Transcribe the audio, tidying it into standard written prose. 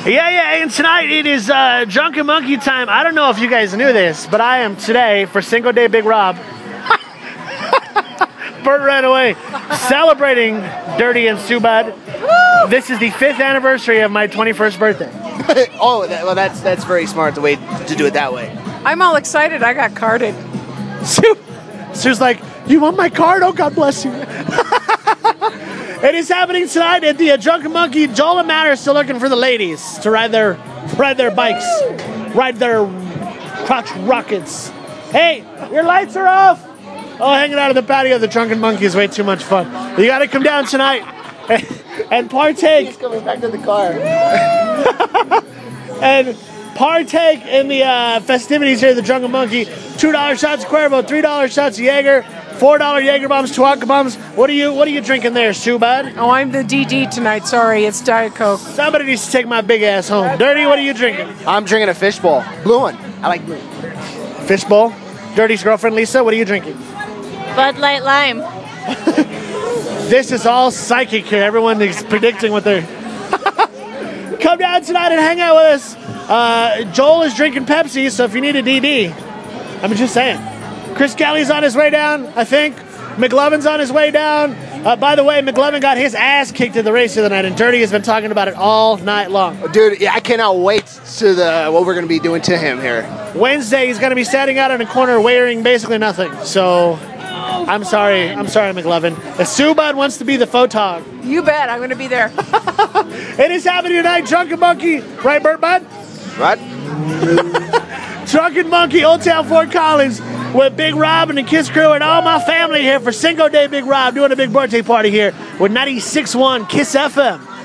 Yeah, and tonight it is Drunken Monkey time. I don't know if you guys knew this, but I am today, for Cinco de Big Rob, Bert ran away, celebrating Dirty and Subad. This is the 5th anniversary of my 21st birthday. Oh, well, that's very smart, the way to do it that way. I'm all excited. I got carded. Sue's like, you want my card? Oh, God bless you. It is happening tonight at the Drunken Monkey. Joel and Matt are still looking for the ladies to ride their bikes, ride their crotch rockets. Hey, your lights are off. Oh, hanging out on the patio of the Drunken Monkey is way too much fun. You got to come down tonight and partake. He's coming back to the car. And partake in the festivities here at the Drunken Monkey. $2 shots of Cuervo, $3 shots of Jaeger, $4 Jaeger bombs, Tuaca bombs. What are you drinking there, Subad? Oh, I'm the DD tonight. Sorry, it's Diet Coke. Somebody needs to take my big ass home. Dirty, what are you drinking? I'm drinking a fishbowl. Blue one. I like blue. Fishbowl. Dirty's girlfriend, Lisa, what are you drinking? Bud Light Lime. This is all psychic here. Everyone is predicting what they're... Come down tonight and hang out with us. Joel is drinking Pepsi, so if you need a DD, I'm just saying. Chris Kelly's on his way down, I think. McLovin's on his way down. By the way, McLovin got his ass kicked in the race the other night, and Dirty has been talking about it all night long. Dude, yeah, I cannot wait to what we're going to be doing to him here. Wednesday, he's going to be standing out in a corner wearing basically nothing. So, I'm sorry, McLovin. If Subad wants to be the photog. You bet. I'm going to be there. It is happening tonight, Drunken Monkey. Right, Bert Bud? Right? Drunken Monkey, Old Town Fort Collins, with Big Rob and the Kiss Crew and all my family here for Cinco de Big Rob, doing a big birthday party here with 96.1 Kiss FM.